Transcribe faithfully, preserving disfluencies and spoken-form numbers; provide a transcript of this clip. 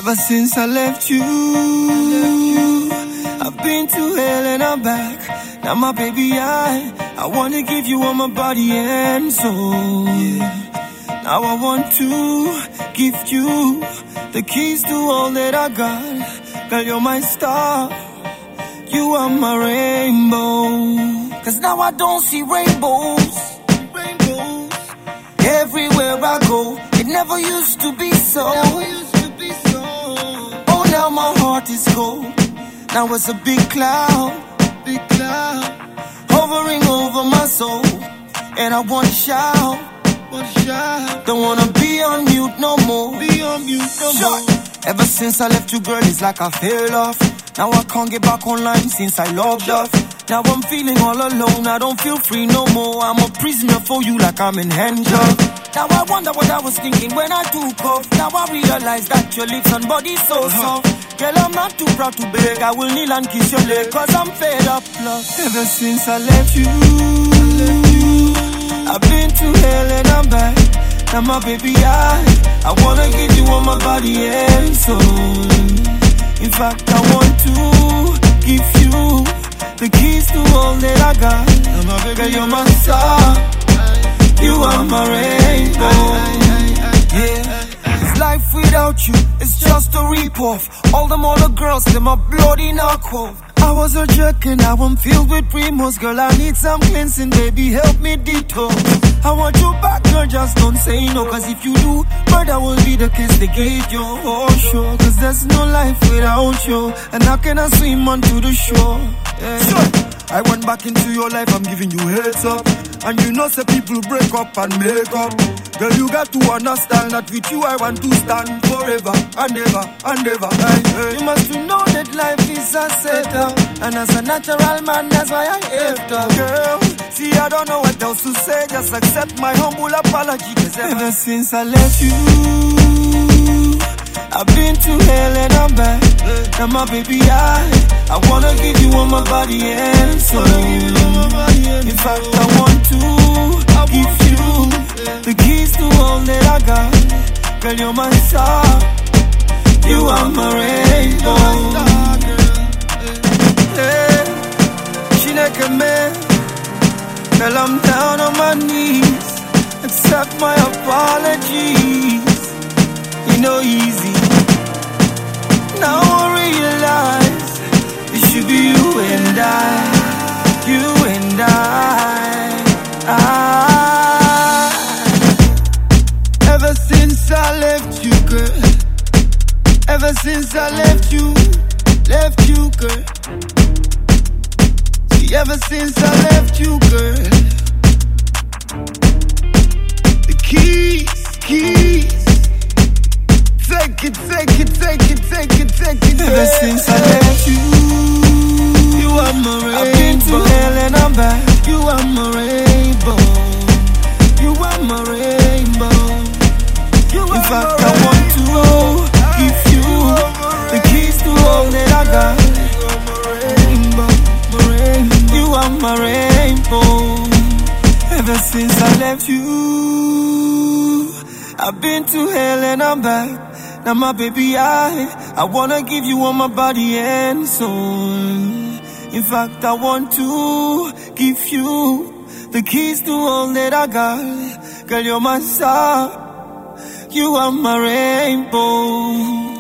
Ever since I left you, I've been to hell and I'm back. Now my baby, I, I wanna give you all my body and soul. Now I want to give you the keys to all that I got. Girl, you're my star, you are my rainbow. Cause now I don't see rainbows, rainbows everywhere I go. It never used to be so. Oh, now my heart is cold. Now it's a big cloud, big cloud hovering over my soul. And I want to shout, want to shout. Don't wanna be on mute no more. Be on mute no more. Ever since I left you, girl, it's like I fell off. Now I can't get back online since I loved off. Now I'm feeling all alone, I don't feel free no more. I'm a prisoner for you like I'm in handcuffs. Now I wonder what I was thinking when I took off. Now I realize that your lips and body so soft. Girl, I'm not too proud to beg, I will kneel and kiss your leg, cause I'm fed up, love. Ever since I left you, I've been to hell and I'm back. Now my baby, I, I wanna give you all my body and soul. In fact, I want to give you the keys to all that I got. Now my baby, girl, you're my star, you are my rainbow. Yeah. It's life without you, it's just a rip-off. All them other girls, them are bloody knockoff. I was a jerk and now I'm filled with remorse. Girl, I need some cleansing, baby, help me detox. I want you back, girl, just don't say no. Cause if you do, murder will be the case they gave you. Oh, sure, cause there's no life without you. And how can I swim onto the shore? Yeah. Sure. I went back into your life, I'm giving you heads up. And you know say people break up and make up. Girl, you got to understand that with you I want to stand forever and ever and ever. Hey, hey. You must know that life is a setup. And as a natural man, that's why I hate up. Girl, see I don't know what else to say. Just accept my humble apology. Cause ever, ever since I left you, I've been to hell and I'm back. Now my baby, I, I wanna give you all my body and soul. In fact, I want to give you the keys to all that I got. Girl, you're my star, you are my rainbow. Hey, Chineke man, girl, I'm down on my knees. Accept my apologies. You know easy. Now I realize it should be you and I, you and I. I. Ever since I left you, girl. Ever since I left you, left you, girl. See, ever since I left you, girl. The keys, keys. Take it, take it, take it, take it, take it. Ever since I left you, you are my rainbow. I've been to hell and I'm back. You are my rainbow. You are my rainbow. You In fact, I want to give you the keys to all that I got. Rainbow, my rainbow. You are my rainbow. Ever since I left you, I've been to hell and I'm back. Now my baby, I, I wanna give you all my body and soul. In fact, I want to give you the keys to all that I got. Girl, you're my star, you are my rainbow.